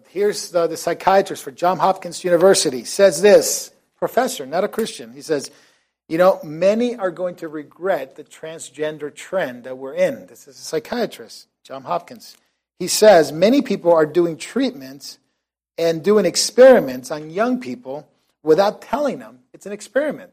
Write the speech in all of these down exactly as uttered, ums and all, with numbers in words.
Here's the, the psychiatrist for Johns Hopkins University, says this, professor, not a Christian. He says, you know, many are going to regret the transgender trend that we're in. This is a psychiatrist, Johns Hopkins. He says, many people are doing treatments and doing experiments on young people without telling them it's an experiment.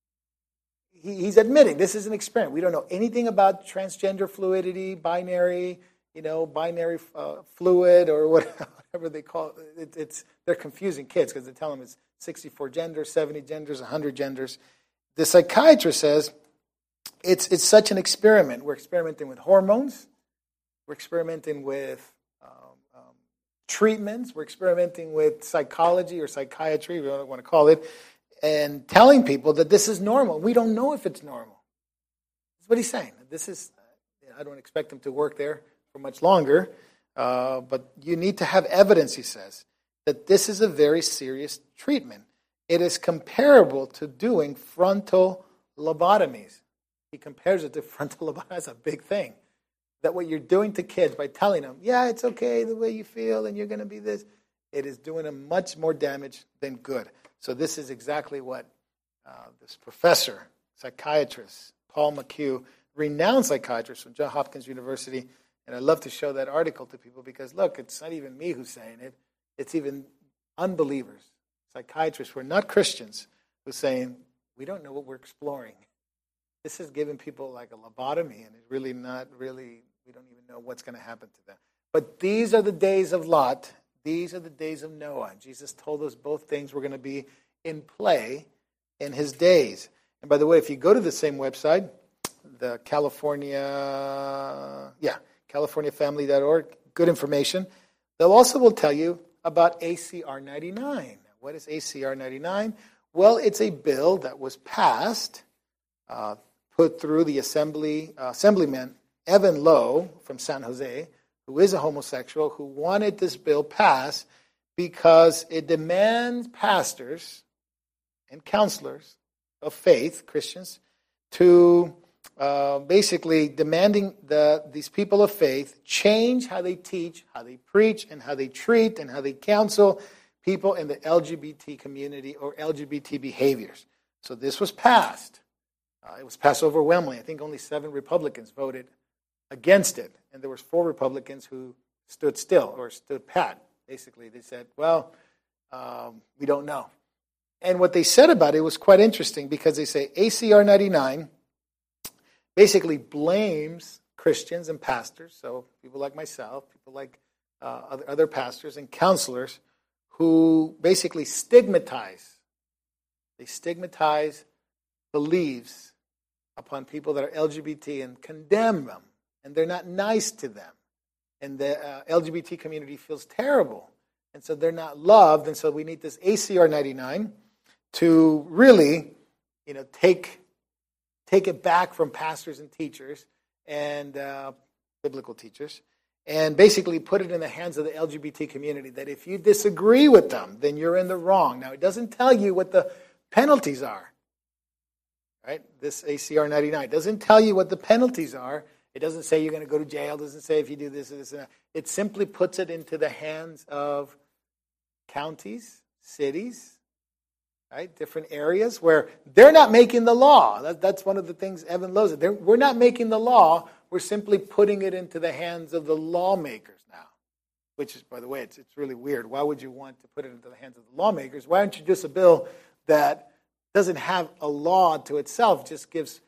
He, he's admitting this is an experiment. We don't know anything about transgender fluidity, binary, you know, binary uh, fluid or whatever they call it. it it's, they're confusing kids because they tell them it's sixty-four genders, seventy genders, one hundred genders. The psychiatrist says it's it's such an experiment. We're experimenting with hormones. We're experimenting with um, um, treatments. We're experimenting with psychology or psychiatry, whatever you want to call it, and telling people that this is normal. We don't know if it's normal. That's what he's saying. This is. I don't expect him to work there for much longer, uh, but you need to have evidence, he says, that this is a very serious treatment. It is comparable to doing frontal lobotomies. He compares it to frontal lobotomy. That's a big thing. That what you're doing to kids by telling them, yeah, it's okay the way you feel and you're going to be this, it is doing them much more damage than good. So this is exactly what uh, this professor, psychiatrist, Paul McHugh, renowned psychiatrist from Johns Hopkins University, and I love to show that article to people because, look, it's not even me who's saying it. It's even unbelievers, psychiatrists who are not Christians, who's saying, we don't know what we're exploring. This is giving people like a lobotomy, and it's really not really, we don't even know what's going to happen to them. But these are the days of Lot. These are the days of Noah. Jesus told us both things were going to be in play in his days. And by the way, if you go to the same website, the California, yeah, california family dot org, good information. They'll also will tell you about A C R ninety-nine. What is A C R ninety-nine? Well, it's a bill that was passed, uh, put through the assembly, uh, Assemblyman Evan Lowe from San Jose, who is a homosexual, who wanted this bill passed because it demands pastors and counselors of faith, Christians, to uh, basically demanding the these people of faith change how they teach, how they preach, and how they treat, and how they counsel people in the L G B T community or L G B T behaviors. So this was passed. Uh, it was passed overwhelmingly. I think only seven Republicans voted against it, and there was four Republicans who stood still or stood pat. Basically, they said, well, um, we don't know. And what they said about it was quite interesting because they say A C R ninety-nine basically blames Christians and pastors, so people like myself, people like uh, other, other pastors and counselors who basically stigmatize, they stigmatize beliefs upon people that are L G B T and condemn them, and they're not nice to them. And the uh, L G B T community feels terrible, and so they're not loved, and so we need this A C R ninety-nine to really, you know, take take it back from pastors and teachers and uh, biblical teachers, and basically put it in the hands of the L G B T community that if you disagree with them, then you're in the wrong. Now, it doesn't tell you what the penalties are, right? This A C R ninety-nine doesn't tell you what the penalties are. It doesn't say you're going to go to jail. It doesn't say if you do this or this and that. It simply puts it into the hands of counties, cities, right? Different areas where they're not making the law. That, that's one of the things Evan Lowe said. They're, we're not making the law. We're simply putting it into the hands of the lawmakers now, which is, by the way, it's, it's really weird. Why would you want to put it into the hands of the lawmakers? Why don't you introduce a bill that doesn't have a law to itself, just gives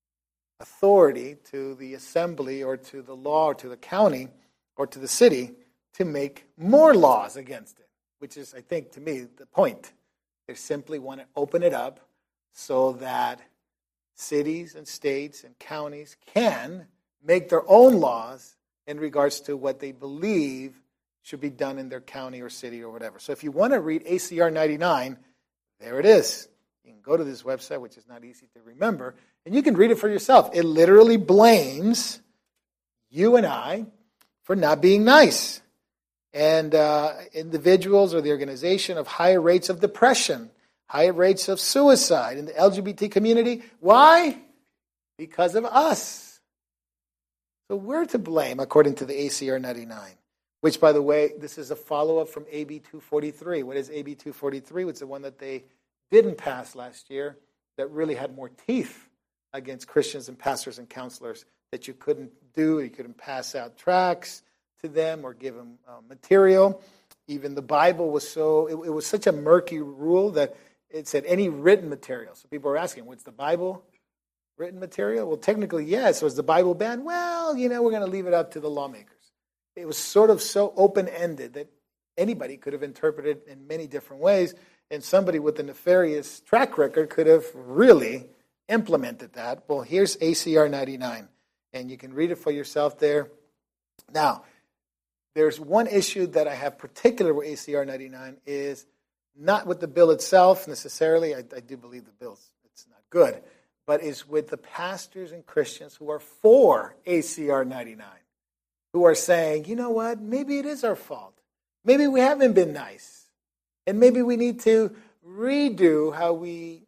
authority to the assembly or to the law or to the county or to the city to make more laws against it, which is, I think, to me, the point. They simply want to open it up so that cities and states and counties can make their own laws in regards to what they believe should be done in their county or city or whatever. So if you want to read A C R ninety-nine, there it is. You can go to this website, which is not easy to remember, and you can read it for yourself. It literally blames you and I for not being nice. And uh, individuals or the organization of higher rates of depression, higher rates of suicide in the L G B T community. Why? Because of us. So we're to blame, according to the A C R ninety-nine. which, by the way, this is a follow-up from A B two forty-three. What is A B two forty-three? It's the one that they didn't pass last year that really had more teeth against Christians and pastors and counselors, that you couldn't do. You couldn't pass out tracts to them or give them uh, material. Even the Bible was so, it, it was such a murky rule that it said any written material. So people were asking, what's the Bible written material? Well, technically, yes. Was the Bible banned? Well, you know, we're going to leave it up to the lawmakers. It was sort of so open-ended that anybody could have interpreted it in many different ways, and somebody with a nefarious track record could have really implemented that. Well, here's A C R ninety-nine, and you can read it for yourself there. Now, there's one issue that I have particular with A C R ninety-nine is not with the bill itself necessarily. I, I do believe the bill's it's not good, but is with the pastors and Christians who are for A C R ninety-nine, who are saying, you know what, maybe it is our fault. Maybe we haven't been nice. And maybe we need to redo how we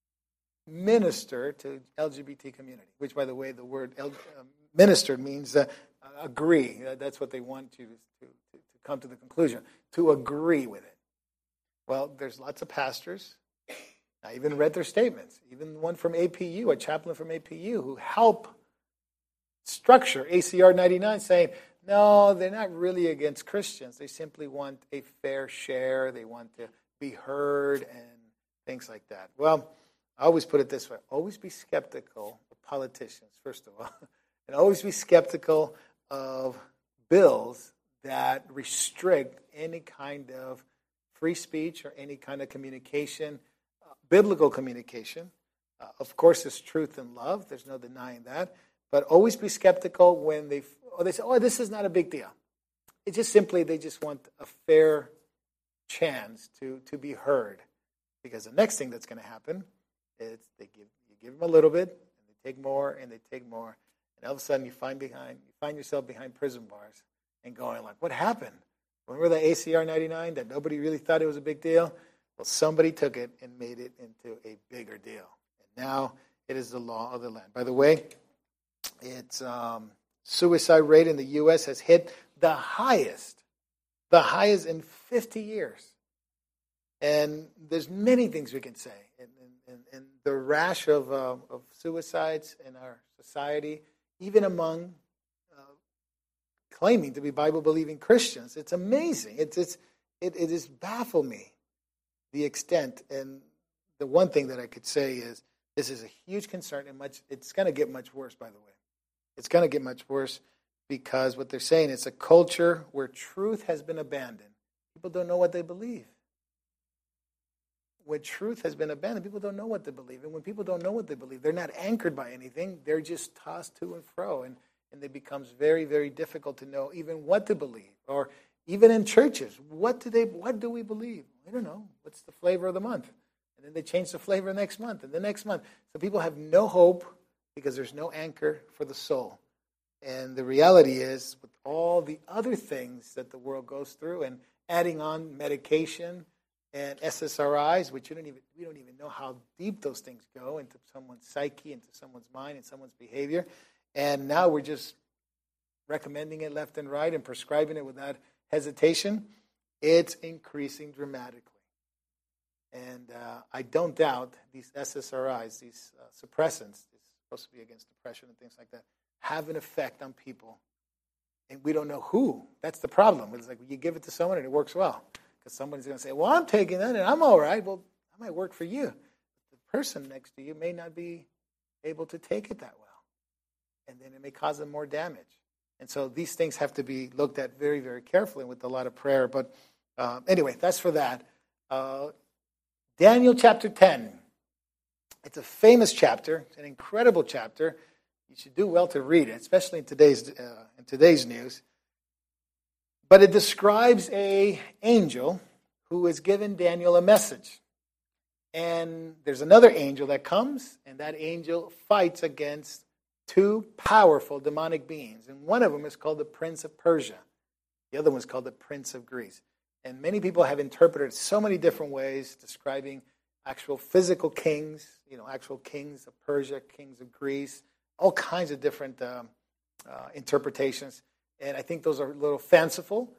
minister to L G B T community, which, by the way, the word L- uh, minister means uh, agree. That's what they want you to, to, to come to the conclusion, to agree with it. Well, there's lots of pastors. I even read their statements, even one from A P U, a chaplain from A P U, who help structure A C R ninety-nine, saying, no, they're not really against Christians. They simply want a fair share. They want to be heard and things like that. Well, I always put it this way. Always be skeptical of politicians, first of all, and always be skeptical of bills that restrict any kind of free speech or any kind of communication, uh, biblical communication. Uh, of course, there's truth and love. There's no denying that. But always be skeptical when they, or they say, oh, this is not a big deal. It's just simply they just want a fair chance to, to be heard. Because the next thing that's going to happen is they give you give them a little bit, and they take more, and they take more. And all of a sudden you find behind you find yourself behind prison bars and going like, what happened? Remember the A C R ninety-nine that nobody really thought it was a big deal? Well, somebody took it and made it into a bigger deal. And now it is the law of the land. By the way, its um, suicide rate in the U S has hit the highest, the highest in fifty years. And there's many things we can say. And, and, and the rash of, uh, of suicides in our society, even among uh, claiming to be Bible-believing Christians, it's amazing. It's, it's, it, it has baffled me, the extent. And the one thing that I could say is this is a huge concern, and much. It's going to get much worse, by the way. It's going to get much worse because what they're saying, it's a culture where truth has been abandoned. People don't know what they believe. When truth has been abandoned, people don't know what they believe. And when people don't know what they believe, they're not anchored by anything. They're just tossed to and fro. And, and it becomes very, very difficult to know even what to believe. Or even in churches, what do they? What do we believe? I don't know. What's the flavor of the month? And then they change the flavor next month and the next month. So people have no hope because there's no anchor for the soul. And the reality is, with all the other things that the world goes through, and adding on medication and S S R Is, which you don't even we don't even know how deep those things go into someone's psyche, into someone's mind, and someone's behavior. And now we're just recommending it left and right and prescribing it without hesitation. It's increasing dramatically. And uh, I don't doubt these S S R Is, these uh, suppressants, it's supposed to be against depression and things like that, have an effect on people. And we don't know who. That's the problem. It's like you give it to someone and it works well. Because somebody's going to say, well, I'm taking that and I'm all right. Well, that might work for you. The person next to you may not be able to take it that well. And then it may cause them more damage. And so these things have to be looked at very, very carefully with a lot of prayer. But uh, anyway, that's for that. Uh, Daniel chapter ten. It's a famous chapter. It's an incredible chapter. You should do well to read it, especially in today's uh, in today's news. But it describes a angel who has given Daniel a message. And there's another angel that comes, and that angel fights against two powerful demonic beings. And one of them is called the Prince of Persia. The other one is called the Prince of Greece. And many people have interpreted it so many different ways, describing actual physical kings, you know, actual kings of Persia, kings of Greece, all kinds of different um, uh, interpretations. And I think those are a little fanciful.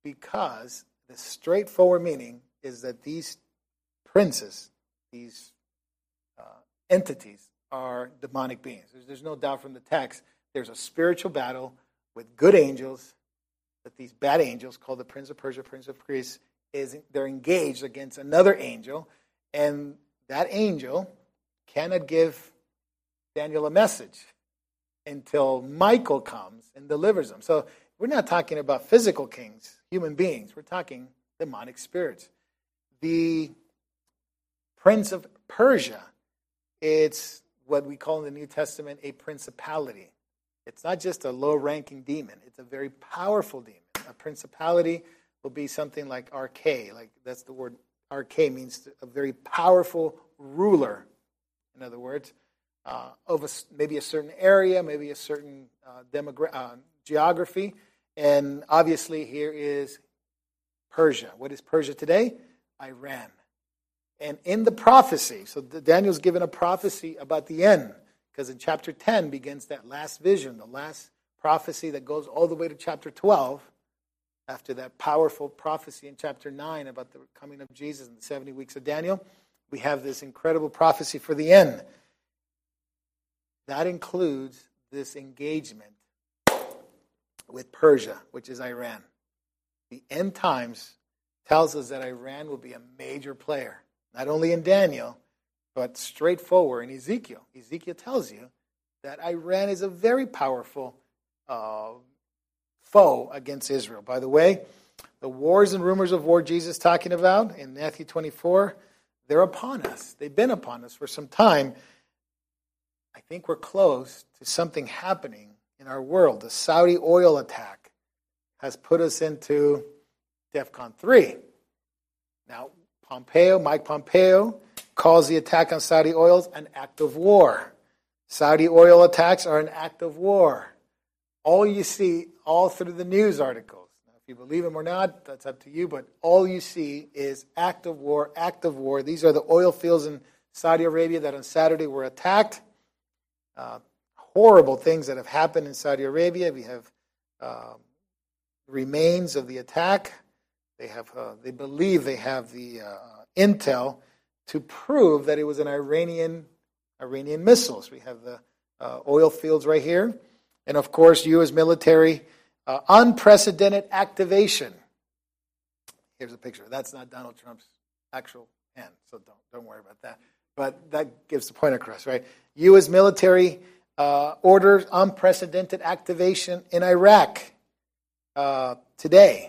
because the straightforward meaning is that these princes, these uh, entities, are demonic beings. There's, there's no doubt from the text. There's a spiritual battle with good angels, that these bad angels, called the Prince of Persia, Prince of Greece, is they're engaged against another angel, and that angel cannot give Daniel a message until Michael comes and delivers them. So we're not talking about physical kings, human beings. We're talking demonic spirits. The Prince of Persia, it's what we call in the New Testament a principality. It's not just a low-ranking demon. It's a very powerful demon. A principality will be something like arche. Like that's the word arche, means a very powerful ruler. In other words, uh, of a, maybe a certain area, maybe a certain uh, demogra- uh, geography. And obviously here is Persia. What is Persia today? Iran. And in the prophecy, so Daniel's given a prophecy about the end, because in chapter ten begins that last vision, the last prophecy that goes all the way to chapter twelve, after that powerful prophecy in chapter nine about the coming of Jesus in the seventy weeks of Daniel. We have this incredible prophecy for the end. That includes this engagement with Persia, which is Iran. The end times tells us that Iran will be a major player, not only in Daniel, but straightforward in Ezekiel. Ezekiel tells you that Iran is a very powerful uh, foe against Israel. By the way, the wars and rumors of war Jesus is talking about in Matthew twenty-four, they're upon us. They've been upon us for some time. I think we're close to something happening in our world. The Saudi oil attack has put us into DEFCON three. Now, Pompeo, Mike Pompeo, calls the attack on Saudi oil an act of war. Saudi oil attacks are an act of war. All you see all through the news articles, now, if you believe them or not, that's up to you, but all you see is act of war, act of war. These are the oil fields in Saudi Arabia that on Saturday were attacked. Uh, horrible things that have happened in Saudi Arabia. We have uh, remains of the attack. They have, uh, they believe they have the uh, intel to prove that it was an Iranian Iranian missiles. We have the uh, oil fields right here, and of course, U S military uh, unprecedented activation. Here's a picture. That's not Donald Trump's actual hand, so don't don't worry about that. But that gives the point across, right? U S military uh, orders unprecedented activation in Iraq uh, today.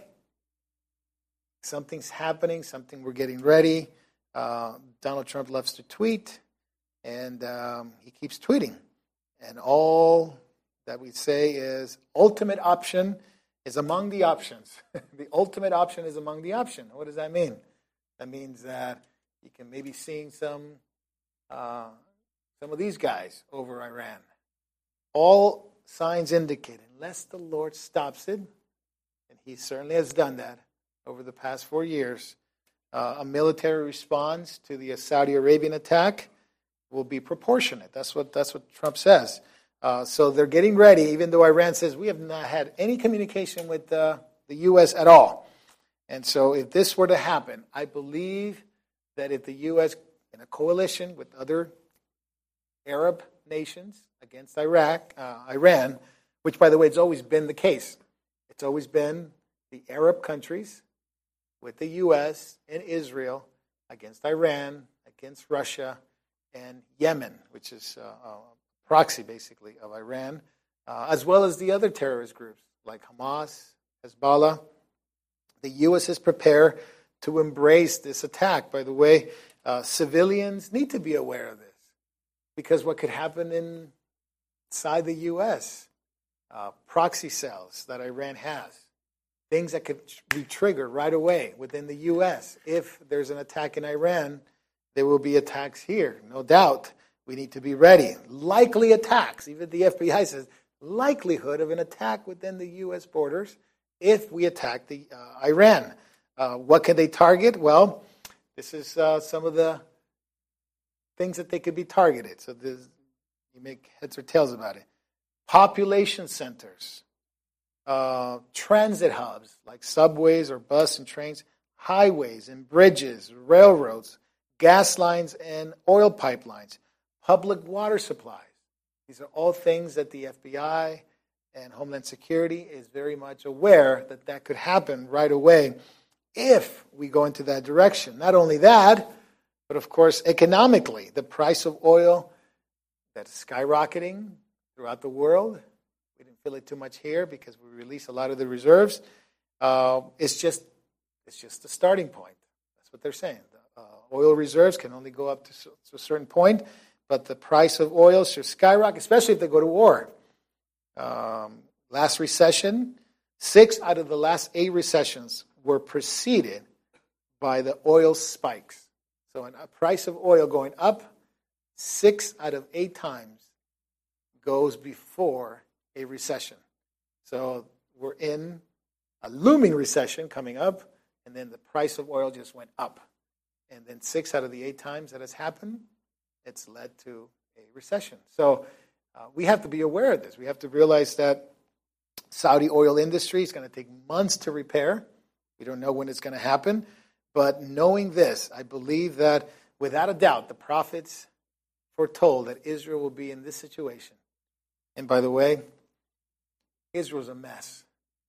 Something's happening, something we're getting ready. Uh, Donald Trump loves to tweet, and um, he keeps tweeting. And all that we say is ultimate option is among the options. The ultimate option is among the option. What does that mean? That means that you can maybe see some uh, some of these guys over Iran. All signs indicate, unless the Lord stops it, and he certainly has done that over the past four years, uh, a military response to the Saudi Arabian attack will be proportionate. That's what that's what Trump says. Uh, so they're getting ready, even though Iran says we have not had any communication with uh, the U S at all. And so if this were to happen, I believe that if the U S in a coalition with other Arab nations against Iraq, uh, Iran, which, by the way, it's always been the case. It's always been the Arab countries with the U S and Israel against Iran, against Russia, and Yemen, which is uh, a proxy, basically, of Iran, uh, as well as the other terrorist groups like Hamas, Hezbollah. The U S is prepared to embrace this attack. By the way, uh, civilians need to be aware of this, because what could happen inside the U S, uh, proxy cells that Iran has, things that could be triggered right away within the U S. If there's an attack in Iran, there will be attacks here, no doubt. We need to be ready. Likely attacks, even the F B I says, likelihood of an attack within the U S borders if we attack the uh, Iran. Uh, what can they target? Well, this is uh, some of the things that they could be targeted. So this, you make heads or tails about it. Population centers, uh, transit hubs like subways or bus and trains, highways and bridges, railroads, gas lines and oil pipelines, public water supplies. These are all things that the F B I and Homeland Security is very much aware that that could happen right away if we go into that direction. Not only that, but of course economically, the price of oil that is skyrocketing throughout the world. We didn't feel it too much here because we released a lot of the reserves. Uh, it's just it's just the starting point. That's what they're saying. The, uh, oil reserves can only go up to, to a certain point, but the price of oil should skyrocket, especially if they go to war. Um, last recession, six out of the last eight recessions were preceded by the oil spikes. So a price of oil going up six out of eight times goes before a recession. So we're in a looming recession coming up, and then the price of oil just went up. And then six out of the eight times that has happened, it's led to a recession. So uh, we have to be aware of this. We have to realize that Saudi oil industry is going to take months to repair. We don't know when it's going to happen. But knowing this, I believe that without a doubt, the prophets foretold that Israel will be in this situation. And by the way, Israel's a mess.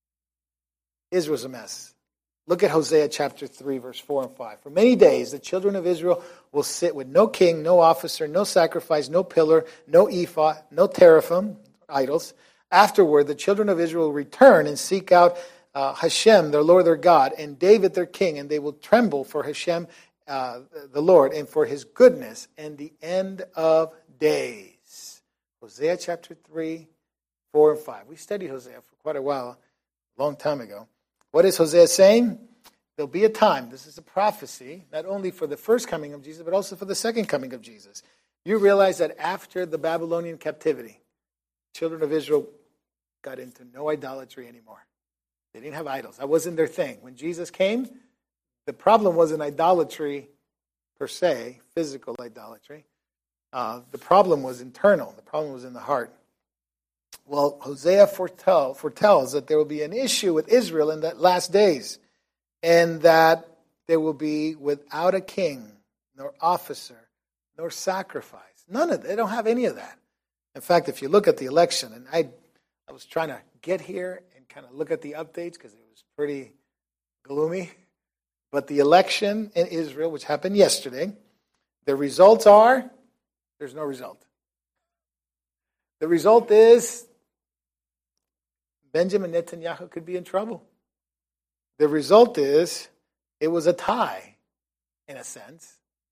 Israel's a mess. Look at Hosea chapter three, verse four and five. For many days the children of Israel will sit with no king, no officer, no sacrifice, no pillar, no ephah, no teraphim, idols. Afterward, the children of Israel will return and seek out uh, Hashem, their Lord, their God, and David, their king, and they will tremble for Hashem, uh, the Lord, and for his goodness, and the end of days. Hosea chapter three, four and five. We studied Hosea for quite a while, a long time ago. What is Hosea saying? There'll be a time, this is a prophecy, not only for the first coming of Jesus, but also for the second coming of Jesus. You realize that after the Babylonian captivity, children of Israel got into no idolatry anymore. They didn't have idols. That wasn't their thing. When Jesus came, the problem wasn't idolatry per se, physical idolatry. Uh, the problem was internal. The problem was in the heart. Well, Hosea foretell, foretells that there will be an issue with Israel in that last days, and that there will be without a king, nor officer, nor sacrifice. None of that. They don't have any of that. In fact, if you look at the election, and I, I was trying to get here and kind of look at the updates because it was pretty gloomy, but the election in Israel, which happened yesterday, the results are, there's no result. The result is Benjamin Netanyahu could be in trouble. The result is it was a tie, in a sense.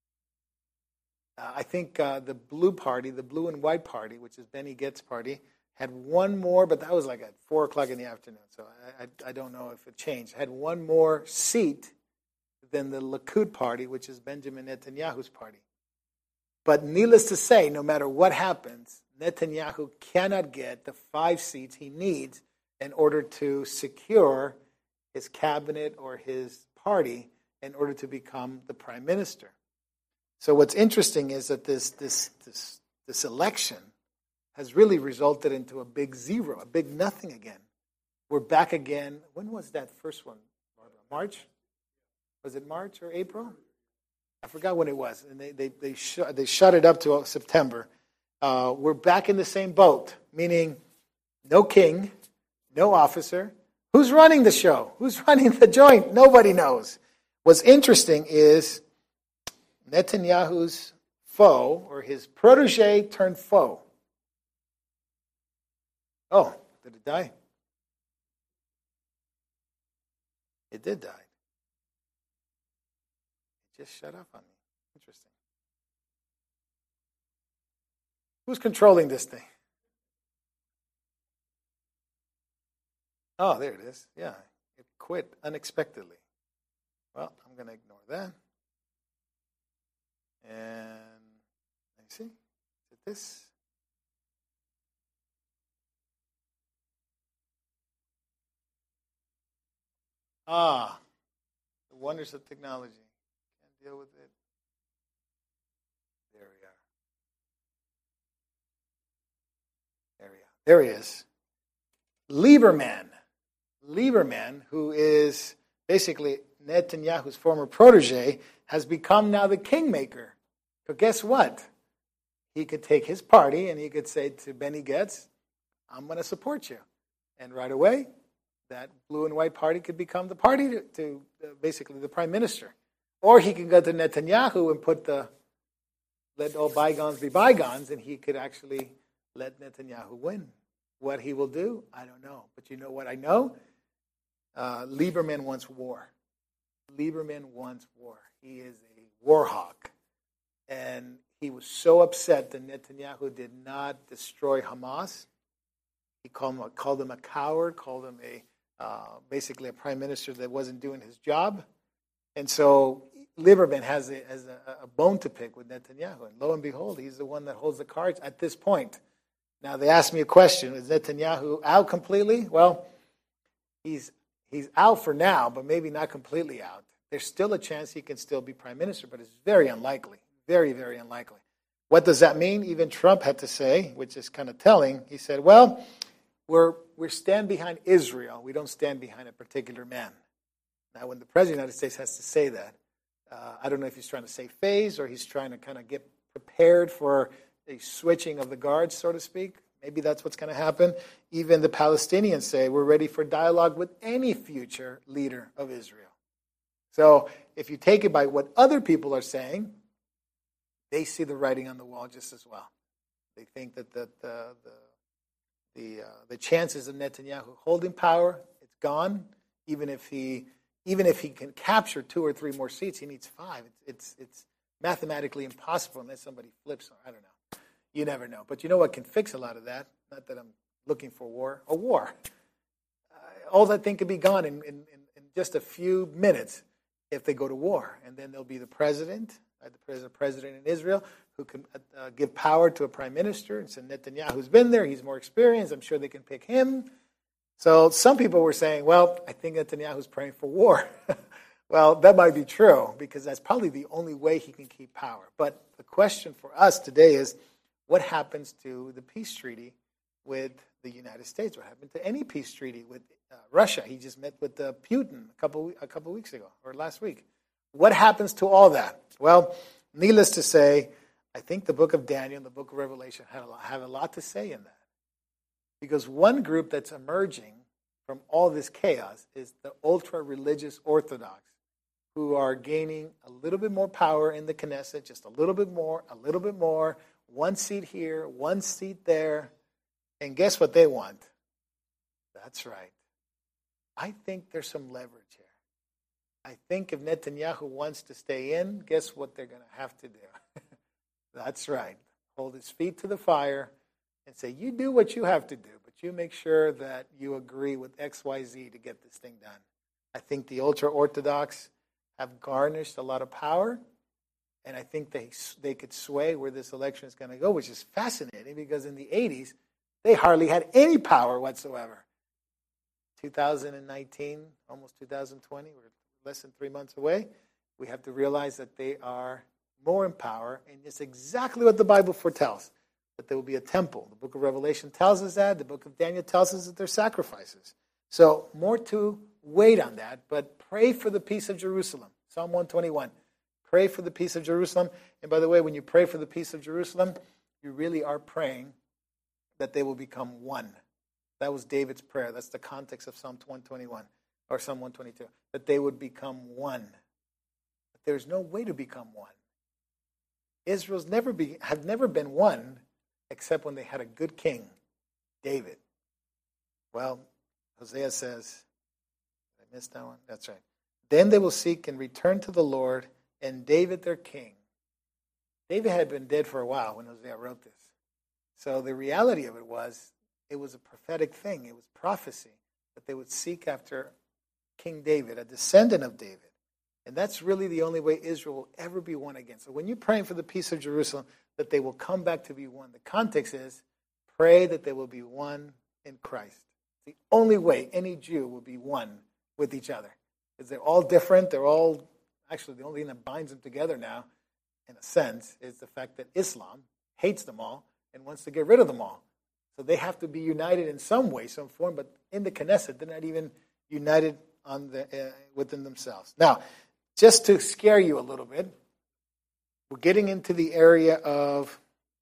Uh, I think uh, the blue party, the blue and white party, which is Benny Gantz party, had one more, but that was like at four o'clock in the afternoon, so I, I, I don't know if it changed. Had one more seat than the Likud party, which is Benjamin Netanyahu's party. But needless to say, no matter what happens, Netanyahu cannot get the five seats he needs in order to secure his cabinet or his party in order to become the prime minister. So what's interesting is that this this this, this election has really resulted into a big zero, a big nothing again. We're back again. When was that first one, Barbara? March? Was it March or April? I forgot when it was. And they they they, sh- they shut it up to September. Uh, we're back in the same boat, meaning no king, no officer. Who's running the show? Who's running the joint? Nobody knows. What's interesting is Netanyahu's foe, or his protege turned foe. Oh, did it die? It did die. It just shut up on me. Interesting. Who's controlling this thing? Oh, there it is. Yeah, it quit unexpectedly. Well, I'm going to ignore that. And let me see. Is it this? Ah, the wonders of technology. Can't deal with it. There we are. There we are. There he is. Lieberman. Lieberman, who is basically Netanyahu's former protege, has become now the kingmaker. So guess what? He could take his party and he could say to Benny Gantz, I'm going to support you. And right away, that blue and white party could become the party to, to uh, basically the prime minister. Or he could go to Netanyahu and put the, let all bygones be bygones, and he could actually let Netanyahu win. What he will do, I don't know. But you know what I know? Uh, Lieberman wants war. Lieberman wants war. He is a war hawk. And he was so upset that Netanyahu did not destroy Hamas. He called him a, called him a coward, called him a uh, basically a prime minister that wasn't doing his job. And so Lieberman has, a, has a, a bone to pick with Netanyahu. And lo and behold, he's the one that holds the cards at this point. Now, they asked me a question. Is Netanyahu out completely? Well, he's he's out for now, but maybe not completely out. There's still a chance he can still be prime minister, but it's very unlikely. Very, very unlikely. What does that mean? Even Trump had to say, which is kind of telling, he said, well, we're we stand behind Israel. We don't stand behind a particular man. Now, when the President of the United States has to say that, uh, I don't know if he's trying to save face or he's trying to kind of get prepared for a switching of the guards, so to speak. Maybe that's what's going to happen. Even the Palestinians say we're ready for dialogue with any future leader of Israel. So if you take it by what other people are saying, they see the writing on the wall just as well. They think that the the the the, uh, the chances of Netanyahu holding power, it's gone. Even if he even if he can capture two or three more seats, he needs five. It's it's, it's mathematically impossible unless somebody flips. I don't know. You never know. But you know what can fix a lot of that? Not that I'm looking for war. A war. Uh, all that thing could be gone in, in, in just a few minutes if they go to war. And then there'll be the president, uh, the president, president in Israel, who can uh, give power to a prime minister. And so Netanyahu's been there. He's more experienced. I'm sure they can pick him. So some people were saying, well, I think Netanyahu's praying for war. Well, that might be true because that's probably the only way he can keep power. But the question for us today is, what happens to the peace treaty with the United States? What happened to any peace treaty with uh, Russia? He just met with uh, Putin a couple a couple weeks ago or last week. What happens to all that? Well, needless to say, I think the book of Daniel and the book of Revelation have a lot, have a lot to say in that. Because one group that's emerging from all this chaos is the ultra-religious Orthodox, who are gaining a little bit more power in the Knesset, just a little bit more, a little bit more, one seat here, one seat there. And guess what they want? That's right. I think there's some leverage here. I think if Netanyahu wants to stay in, guess what they're going to have to do? That's right. Hold his feet to the fire and say, you do what you have to do, but you make sure that you agree with X Y Z to get this thing done. I think the ultra-Orthodox have garnished a lot of power, and I think they they could sway where this election is going to go, which is fascinating because in the eighties, they hardly had any power whatsoever. two thousand nineteen, almost two thousand twenty, we're less than three months away. We have to realize that they are more in power, and it's exactly what the Bible foretells, that there will be a temple. The book of Revelation tells us that. The book of Daniel tells us that there's sacrifices. So more to wait on that, but pray for the peace of Jerusalem. Psalm one twenty-one. Pray for the peace of Jerusalem. And by the way, when you pray for the peace of Jerusalem, you really are praying that they will become one. That was David's prayer. That's the context of Psalm one twenty-one, or Psalm one twenty-two, that they would become one. But there's no way to become one. Israel's never be, have never been one except when they had a good king, David. Well, Hosea says, did I miss that one? That's right. Then they will seek and return to the Lord and David their king. David had been dead for a while when Hosea wrote this. So the reality of it was, it was a prophetic thing. It was prophecy that they would seek after King David, a descendant of David. And that's really the only way Israel will ever be one again. So when you're praying for the peace of Jerusalem, that they will come back to be one. The context is, pray that they will be one in Christ. The only way any Jew will be one with each other. Because they're all different. They're all, actually, the only thing that binds them together now, in a sense, is the fact that Islam hates them all and wants to get rid of them all. So they have to be united in some way, some form. But in the Knesset, they're not even united on the, uh, within themselves. Now, just to scare you a little bit, we're getting into the area of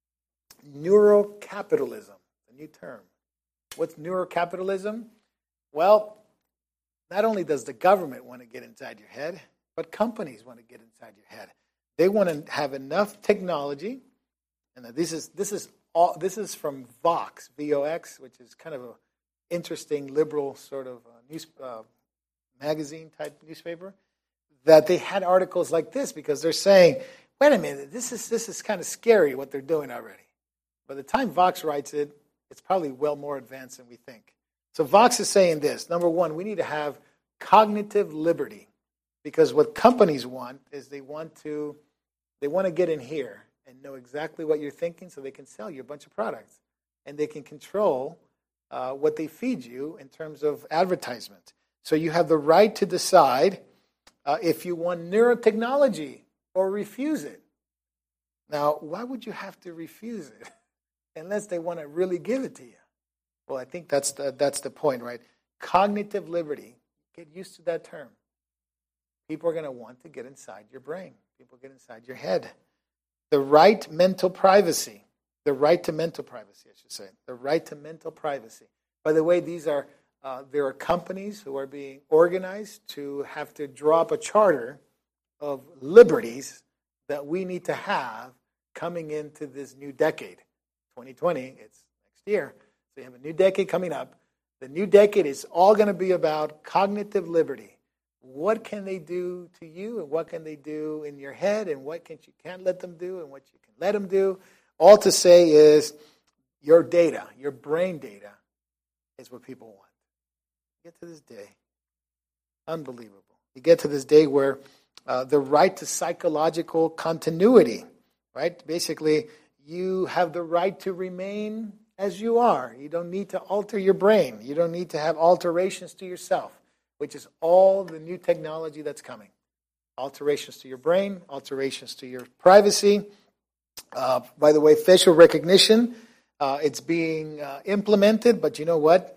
neurocapitalism, a new term. What's neurocapitalism? Well, not only does the government want to get inside your head, but companies want to get inside your head. They want to have enough technology, and this is this is all this is from Vox, V O X, which is kind of an interesting liberal sort of uh, news uh, magazine type newspaper. That they had articles like this because they're saying, "Wait a minute, this is this is kind of scary what they're doing already." By the time Vox writes it, it's probably well more advanced than we think. So Vox is saying this. Number one, we need to have cognitive liberty. Because what companies want is they want to they want to get in here and know exactly what you're thinking so they can sell you a bunch of products. And they can control uh, what they feed you in terms of advertisement. So you have the right to decide uh, if you want neurotechnology or refuse it. Now, why would you have to refuse it unless they want to really give it to you? Well, I think that's the, that's the point, right? Cognitive liberty. Get used to that term. People are going to want to get inside your brain. People get inside your head. The right mental privacy. The right to mental privacy, I should say. The right to mental privacy. By the way, these are uh, there are companies who are being organized to have to draw up a charter of liberties that we need to have coming into this new decade. twenty twenty, it's next year. So you have a new decade coming up. The new decade is all going to be about cognitive liberty. What can they do to you, and what can they do in your head, and what can you can't let them do, and what you can let them do? All to say is your data, your brain data, is what people want. You get to this day, unbelievable. You get to this day where uh, the right to psychological continuity, right? Basically, you have the right to remain as you are. You don't need to alter your brain. You don't need to have alterations to yourself, which is all the new technology that's coming. Alterations to your brain, alterations to your privacy. Uh, by the way, facial recognition, uh, it's being uh, implemented, but you know what?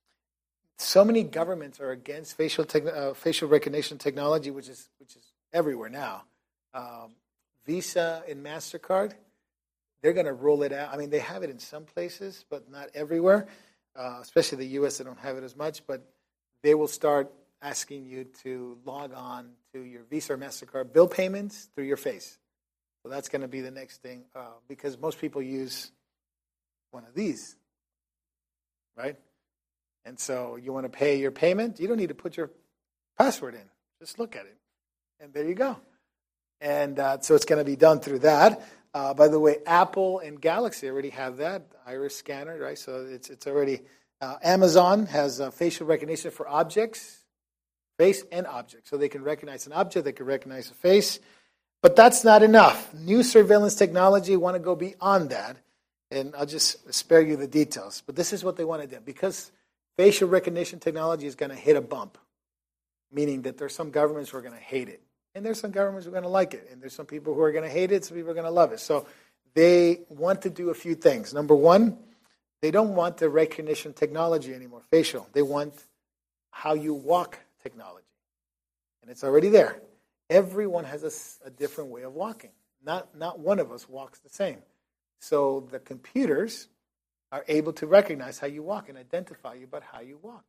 So many governments are against facial te- uh, facial recognition technology, which is which is everywhere now. Um, Visa and MasterCard, they're going to roll it out. I mean, they have it in some places, but not everywhere, uh, especially the U S, they don't have it as much, but they will start asking you to log on to your Visa or MasterCard bill payments through your face. So that's going to be the next thing uh, because most people use one of these, right? And so you want to pay your payment, you don't need to put your password in. Just look at it. And there you go. And uh, so it's going to be done through that. Uh, by the way, Apple and Galaxy already have that, iris scanner, right? So it's it's already... Uh, Amazon has uh, facial recognition for objects, face and object. So they can recognize an object, they can recognize a face. But that's not enough. New surveillance technology want to go beyond that. And I'll just spare you the details. But this is what they want to do. Because facial recognition technology is going to hit a bump, meaning that there's some governments who are going to hate it. And there's some governments who are going to like it. And there's some people who are going to hate it, some people are going to love it. So they want to do a few things. Number one, they don't want the recognition technology anymore, facial. They want how you walk technology. And it's already there. Everyone has a, a different way of walking. Not, not one of us walks the same. So the computers are able to recognize how you walk and identify you by how you walk.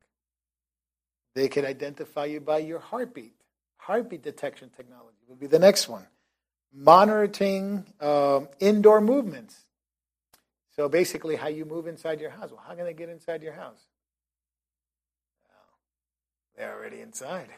They can identify you by your heartbeat. Heartbeat detection technology will be the next one. Monitoring um, indoor movements. So basically how you move inside your house. Well, how can they get inside your house? Well, they're already inside.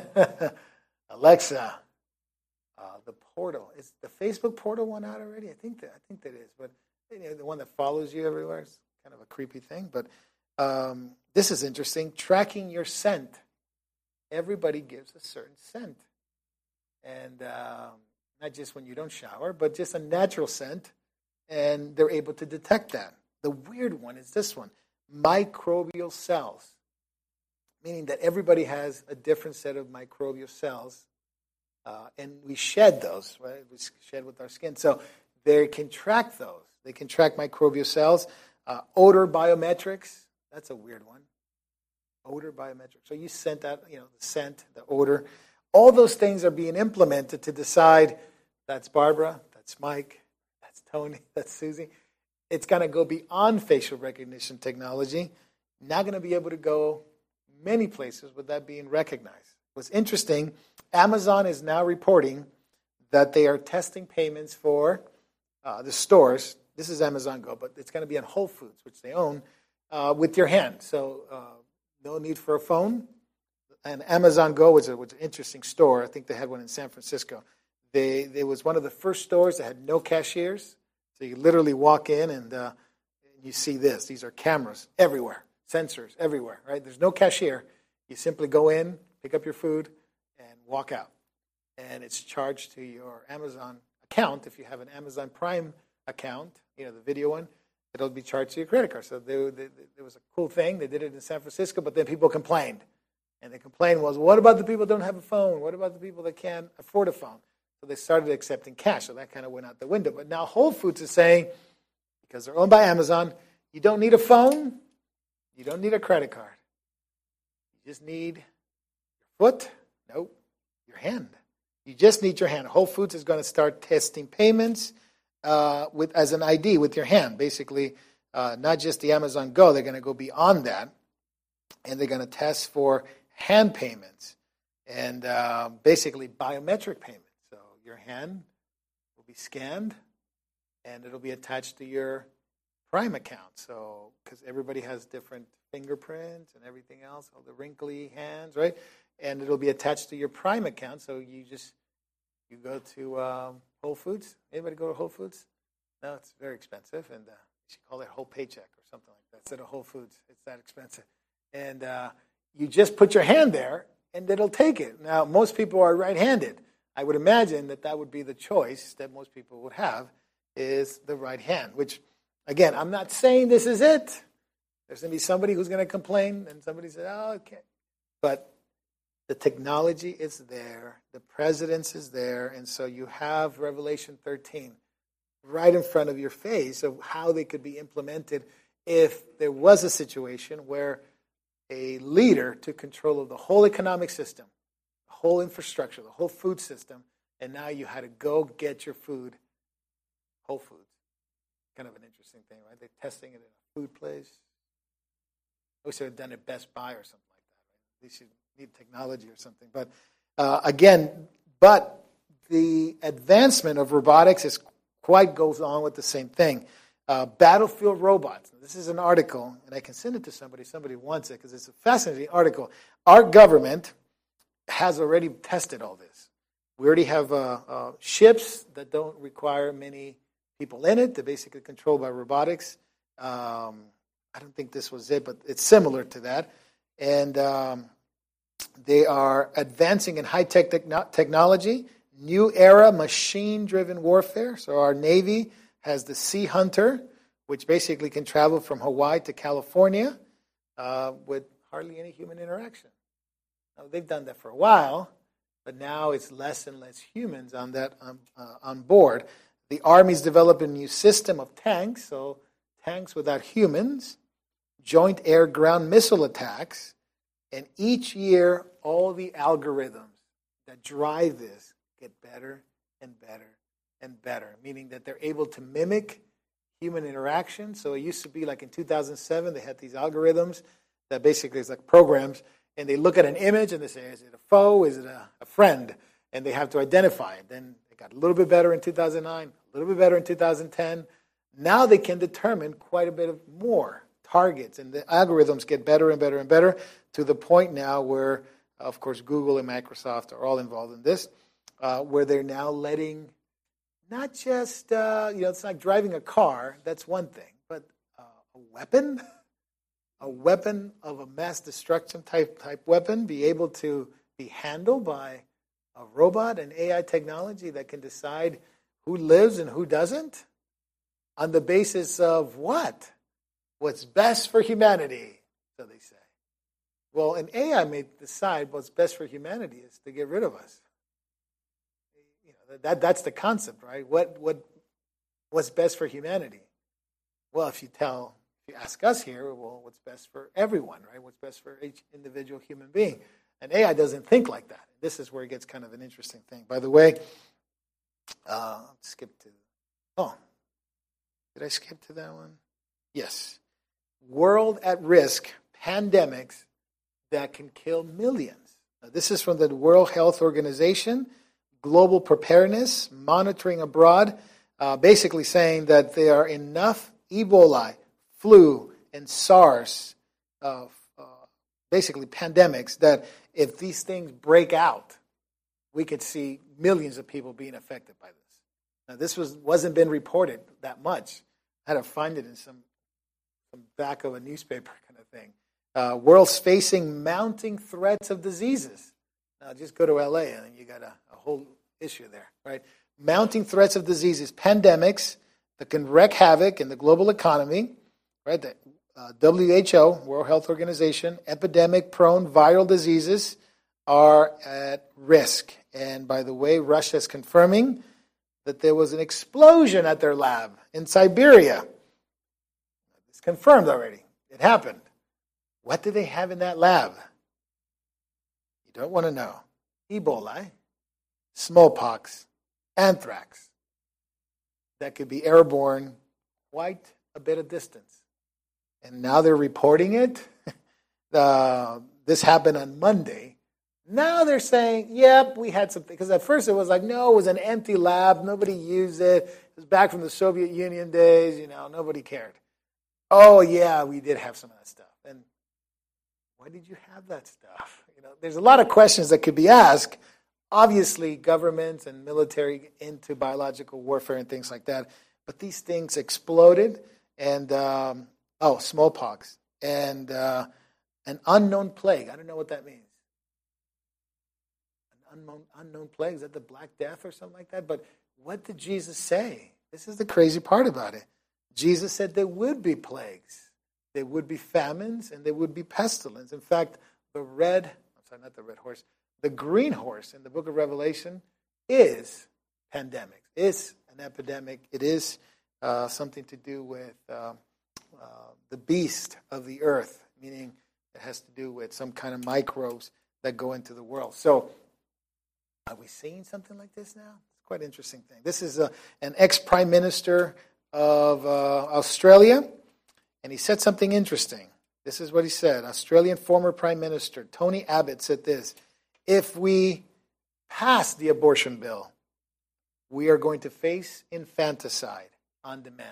Alexa, uh, the portal. Is the Facebook portal one out already? I think that I think that is. But you know, the one that follows you everywhere is kind of a creepy thing. But um, this is interesting. Tracking your scent. Everybody gives a certain scent. And um, not just when you don't shower, but just a natural scent. And they're able to detect that. The weird one is this one, microbial cells, meaning that everybody has a different set of microbial cells, uh, and we shed those, right? We shed with our skin. So they can track those. They can track microbial cells. Uh, odor biometrics, that's a weird one. Odor biometric. So you sent out, you know, the scent, the odor. All those things are being implemented to decide that's Barbara, that's Mike, that's Tony, that's Susie. It's going to go beyond facial recognition technology. Not going to be able to go many places with that being recognized. What's interesting, Amazon is now reporting that they are testing payments for uh, the stores. This is Amazon Go, but it's going to be on Whole Foods, which they own, uh, with your hand. So uh, no need for a phone. And Amazon Go was, a, was an interesting store. I think they had one in San Francisco. They, they was one of the first stores that had no cashiers. So you literally walk in and uh, you see this. These are cameras everywhere, sensors everywhere, right? There's no cashier. You simply go in, pick up your food, and walk out. And it's charged to your Amazon account. If you have an Amazon Prime account, you know, the video one, it'll be charged to your credit card. So they, they, it was a cool thing. They did it in San Francisco, but then people complained. And the complaint was, what about the people that don't have a phone? What about the people that can't afford a phone? So they started accepting cash. So that kind of went out the window. But now Whole Foods is saying, because they're owned by Amazon, you don't need a phone. You don't need a credit card. You just need your foot. Nope. Your hand. You just need your hand. Whole Foods is going to start testing payments uh, with as an I D with your hand. Basically, uh, not just the Amazon Go. They're going to go beyond that. And they're going to test for hand payments and uh, basically biometric payments. So your hand will be scanned and it'll be attached to your Prime account. So because everybody has different fingerprints and everything else, all the wrinkly hands, right? And it'll be attached to your Prime account. So you just you go to um, Whole Foods. Anybody go to Whole Foods? No, it's very expensive, and uh, you should call it Whole Paycheck or something like that instead of Whole Foods. It's that expensive. And uh, you just put your hand there, and it'll take it. Now, most people are right-handed. I would imagine that that would be the choice that most people would have, is the right hand, which, again, I'm not saying this is it. There's going to be somebody who's going to complain, and somebody says, oh, okay. But the technology is there. The presence is there. And so you have Revelation thirteen right in front of your face of how they could be implemented if there was a situation where a leader took control of the whole economic system, the whole infrastructure, the whole food system, and now you had to go get your food, Whole Foods. Kind of an interesting thing, right? They're testing it in a food place. I wish they had done it Best Buy or something like that, right? They should need technology or something. But uh, again, but the advancement of robotics is quite goes on with the same thing. Uh, battlefield robots. This is an article, and I can send it to somebody. Somebody wants it because it's a fascinating article. Our government has already tested all this. We already have uh, uh, ships that don't require many people in it. They're basically controlled by robotics. Um, I don't think this was it, but it's similar to that. And um, they are advancing in high-tech techno- technology, new era machine-driven warfare. So our Navy has the Sea Hunter, which basically can travel from Hawaii to California uh, with hardly any human interaction. Now, they've done that for a while, but now it's less and less humans on that um, uh, on board. The Army's developed a new system of tanks, so tanks without humans, joint air-ground missile attacks, and each year all the algorithms that drive this get better and better and better, meaning that they're able to mimic human interaction. So it used to be like in two thousand seven, they had these algorithms that basically is like programs, and they look at an image and they say, is it a foe, is it a, a friend? And they have to identify it. Then it got a little bit better in two thousand nine, a little bit better in two thousand ten. Now they can determine quite a bit of more targets, and the algorithms get better and better and better to the point now where, of course, Google and Microsoft are all involved in this, uh, where they're now letting not just, uh, you know, it's like driving a car, that's one thing, but uh, a weapon, a weapon of a mass destruction type type weapon, be able to be handled by a robot and A I technology that can decide who lives and who doesn't on the basis of what? What's best for humanity, so they say. Well, an A I may decide what's best for humanity is to get rid of us. You know, that that's the concept, right? What what what's best for humanity? Well, if you tell If you ask us here, well, what's best for everyone, right? What's best for each individual human being? And A I doesn't think like that. This is where it gets kind of an interesting thing. By the way, uh, I'll skip to, oh, did I skip to that one? Yes. World at risk, pandemics that can kill millions. Now, this is from the World Health Organization, Global Preparedness, Monitoring Abroad, uh, basically saying that there are enough Ebola, flu, and SARS, uh, uh, basically pandemics, that if these things break out, we could see millions of people being affected by this. Now, this was, wasn't been reported that much. I had to find it in some, some back of a newspaper kind of thing. Uh, world's facing mounting threats of diseases. Now, just go to L A and you got a, a whole issue there, right? Mounting threats of diseases, pandemics that can wreak havoc in the global economy, right? The uh, W H O, World Health Organization, epidemic-prone viral diseases are at risk. And by the way, Russia is confirming that there was an explosion at their lab in Siberia. It's confirmed already. It happened. What did they have in that lab? You don't want to know. Ebola, smallpox, anthrax. That could be airborne quite a bit of distance. And now they're reporting it. uh, this happened on Monday. Now they're saying, yep, we had something. Because at first it was like, no, it was an empty lab. Nobody used it. It was back from the Soviet Union days. You know, nobody cared. Oh, yeah, we did have some of that stuff. And why did you have that stuff? You know, there's a lot of questions that could be asked. Obviously, governments and military into biological warfare and things like that. But these things exploded. And, um, oh, smallpox. And uh, an unknown plague. I don't know what that means. Unknown, unknown plague. Is that the Black Death or something like that? But what did Jesus say? This is the crazy part about it. Jesus said there would be plagues. There would be famines and there would be pestilence. In fact, the red, I'm sorry, not the red horse, the green horse in the book of Revelation is pandemic, is an epidemic. It is uh, something to do with uh, uh, the beast of the earth, meaning it has to do with some kind of microbes that go into the world. So, are we seeing something like this now? It's quite an interesting thing. This is a, an ex-prime minister of uh, Australia, and he said something interesting. This is what he said. Australian former prime minister Tony Abbott said this: if we pass the abortion bill, we are going to face infanticide on demand.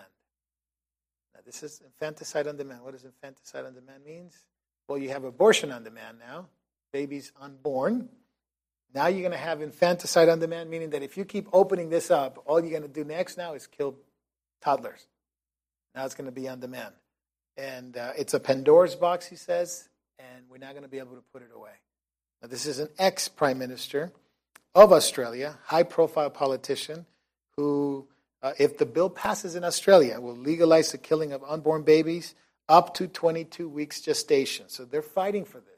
Now, this is infanticide on demand. What does infanticide on demand mean? Well, you have abortion on demand now, babies unborn. Now you're going to have infanticide on demand, meaning that if you keep opening this up, all you're going to do next now is kill toddlers. Now it's going to be on demand. And uh, it's a Pandora's box, he says, and we're not going to be able to put it away. Now, this is an ex-prime minister of Australia, high-profile politician, who, uh, if the bill passes in Australia, will legalize the killing of unborn babies up to twenty-two weeks gestation. So they're fighting for this.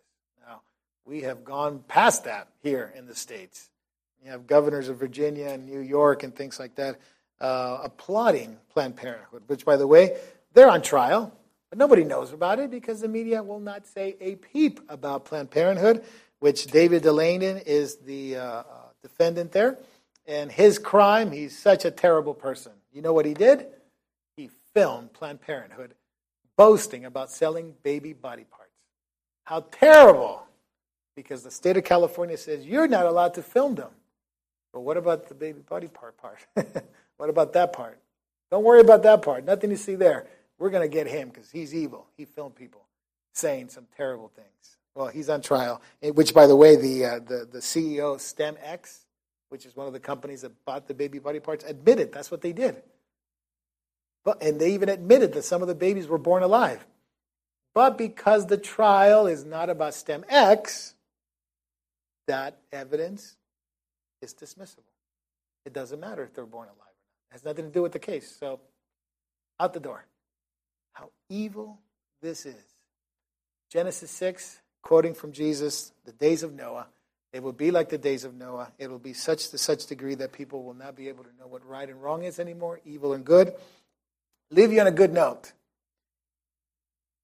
We have gone past that here in the States. You have governors of Virginia and New York and things like that uh, applauding Planned Parenthood, which, by the way, they're on trial, but nobody knows about it because the media will not say a peep about Planned Parenthood, which David Delaney is the uh, defendant there. And his crime, he's such a terrible person. You know what he did? He filmed Planned Parenthood boasting about selling baby body parts. How terrible! Because the state of California says you're not allowed to film them. But what about the baby body part part? What about that part? Don't worry about that part. Nothing to see there. We're going to get him because he's evil. He filmed people saying some terrible things. Well, he's on trial, which, by the way, the uh, the, the C E O of StemX, which is one of the companies that bought the baby body parts, admitted that's what they did. But and they even admitted that some of the babies were born alive. But because the trial is not about StemX, that evidence is dismissible. It doesn't matter if they're born alive or not. It has nothing to do with the case. So, out the door. How evil this is. Genesis six, quoting from Jesus, the days of Noah. It will be like the days of Noah. It will be such to such degree that people will not be able to know what right and wrong is anymore, evil and good. Leave you on a good note.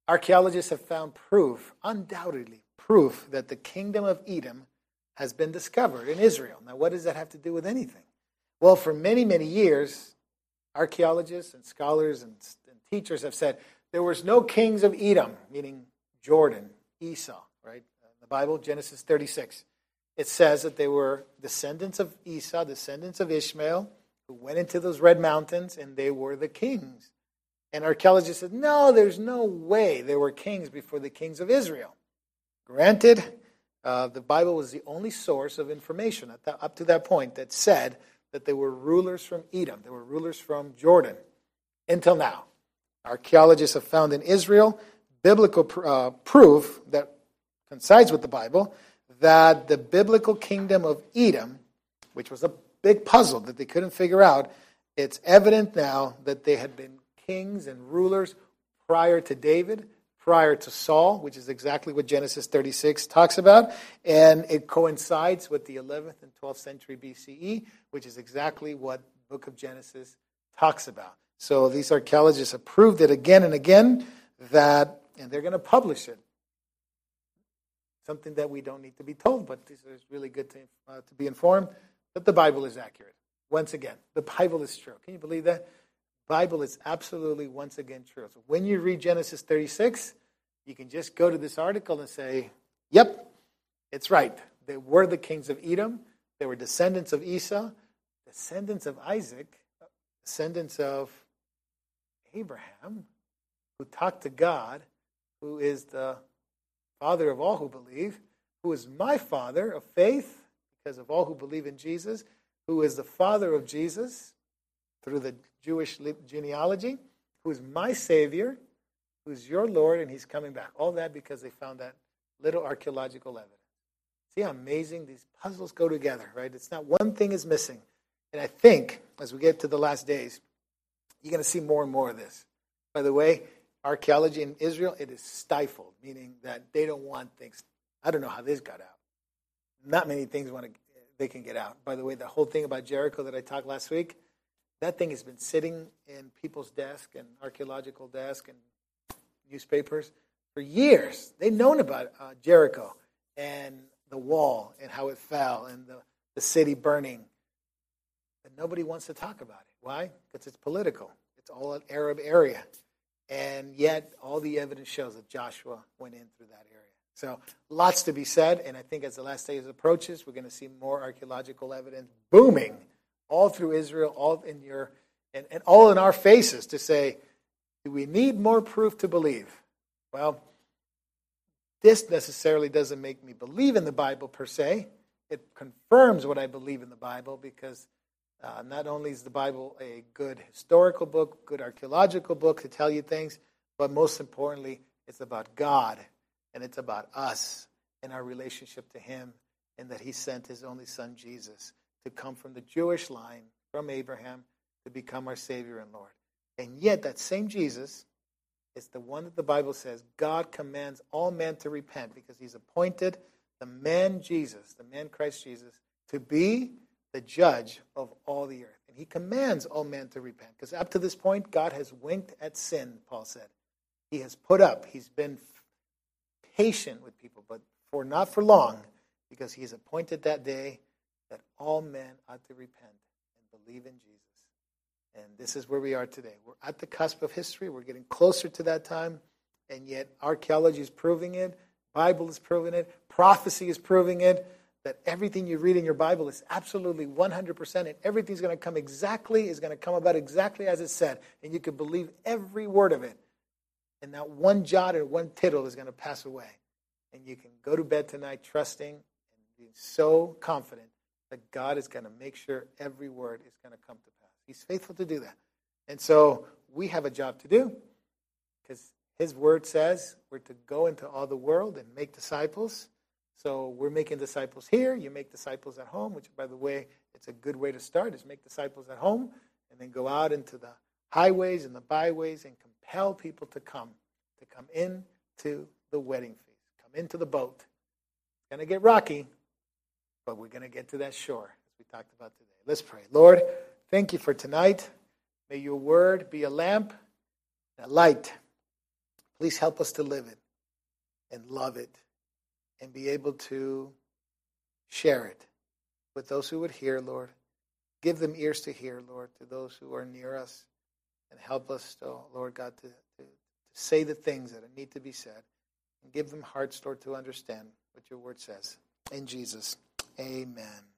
archaeologists have found proof, undoubtedly proof, that the kingdom of Edom has been discovered in Israel. Now, what does that have to do with anything? Well, for many, many years, archaeologists and scholars and, and teachers have said there was no kings of Edom, meaning Jordan, Esau, right? In the Bible, Genesis thirty-six. It says that they were descendants of Esau, descendants of Ishmael, who went into those red mountains, and they were the kings. And archaeologists said, no, there's no way there were kings before the kings of Israel. Granted, uh, the Bible was the only source of information at that, up to that point that said that there were rulers from Edom, there were rulers from Jordan, until now. Archaeologists have found in Israel biblical uh, proof that coincides with the Bible that the biblical kingdom of Edom, which was a big puzzle that they couldn't figure out, it's evident now that they had been kings and rulers prior to David, prior to Saul, which is exactly what Genesis thirty-six talks about, and it coincides with the eleventh and twelfth century B C E, which is exactly what the book of Genesis talks about. So these archaeologists have proved it again and again, that, and they're going to publish it. Something that we don't need to be told, but it's really good to, uh, to be informed that the Bible is accurate. Once again, the Bible is true. Can you believe that? The Bible is absolutely, once again, true. So when you read Genesis thirty-six, you can just go to this article and say, yep, it's right. They were the kings of Edom. They were descendants of Esau, descendants of Isaac, descendants of Abraham, who talked to God, who is the Father of all who believe, who is my Father of faith, because of all who believe in Jesus, who is the Father of Jesus through the Jewish genealogy, who is my Savior, who is your Lord, and he's coming back. All that because they found that little archaeological evidence. See how amazing these puzzles go together, right? It's not one thing is missing. And I think as we get to the last days, you're going to see more and more of this. By the way, archaeology in Israel, it is stifled, meaning that they don't want things. I don't know how this got out. Not many things want to, they can get out. By the way, the whole thing about Jericho that I talked last week, that thing has been sitting in people's desk and archaeological desk and newspapers for years. They've known about uh, Jericho and the wall and how it fell and the, the city burning. But nobody wants to talk about it. Why? Because it's political. It's all an Arab area. And yet, all the evidence shows that Joshua went in through that area. So, lots to be said, and I think as the last days approaches, we're going to see more archaeological evidence booming all through Israel, all in your, and, and all in our faces to say, do we need more proof to believe? Well, this necessarily doesn't make me believe in the Bible per se. It confirms what I believe in the Bible because Uh, not only is the Bible a good historical book, good archaeological book to tell you things, but most importantly, it's about God, and it's about us and our relationship to him, and that he sent his only son, Jesus, to come from the Jewish line, from Abraham, to become our Savior and Lord. And yet, that same Jesus is the one that the Bible says God commands all men to repent because he's appointed the man Jesus, the man Christ Jesus, to be the judge of all the earth. And he commands all men to repent. Because up to this point, God has winked at sin, Paul said. He has put up. He's been patient with people, but for not for long, because he has appointed that day that all men ought to repent and believe in Jesus. And this is where we are today. We're at the cusp of history. We're getting closer to that time. And yet archaeology is proving it. Bible is proving it. Prophecy is proving it. That everything you read in your Bible is absolutely one hundred percent, and everything's going to come exactly, is going to come about exactly as it said, and you can believe every word of it. And not one jot or one tittle is going to pass away. And you can go to bed tonight trusting and being so confident that God is going to make sure every word is going to come to pass. He's faithful to do that. And so we have a job to do because his word says we're to go into all the world and make disciples. So we're making disciples here. You make disciples at home, which, by the way, it's a good way to start, is make disciples at home and then go out into the highways and the byways and compel people to come, to come into the wedding feast, come into the boat. It's going to get rocky, but we're going to get to that shore, as we talked about today. Let's pray. Lord, thank you for tonight. May your word be a lamp, a light Please help us to live it and love it and be able to share it with those who would hear, Lord. Give them ears to hear, Lord, to those who are near us. And help us, to, Lord God, to, to, to say the things that need to be said. And give them hearts, Lord, to understand what your word says. In Jesus, amen.